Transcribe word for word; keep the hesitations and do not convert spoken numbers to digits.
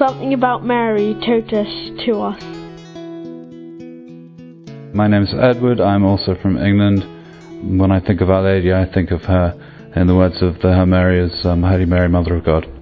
something about Mary totus to us. My name's Edward. I'm also from England. When I think of Our Lady, I think of her in the words of the Hail Mary as um, Holy Mary, Mother of God.